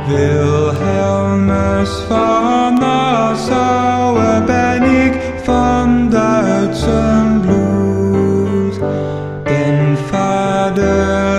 Wilhelmus van Nassau ben ik van Duitse bloed. Den vader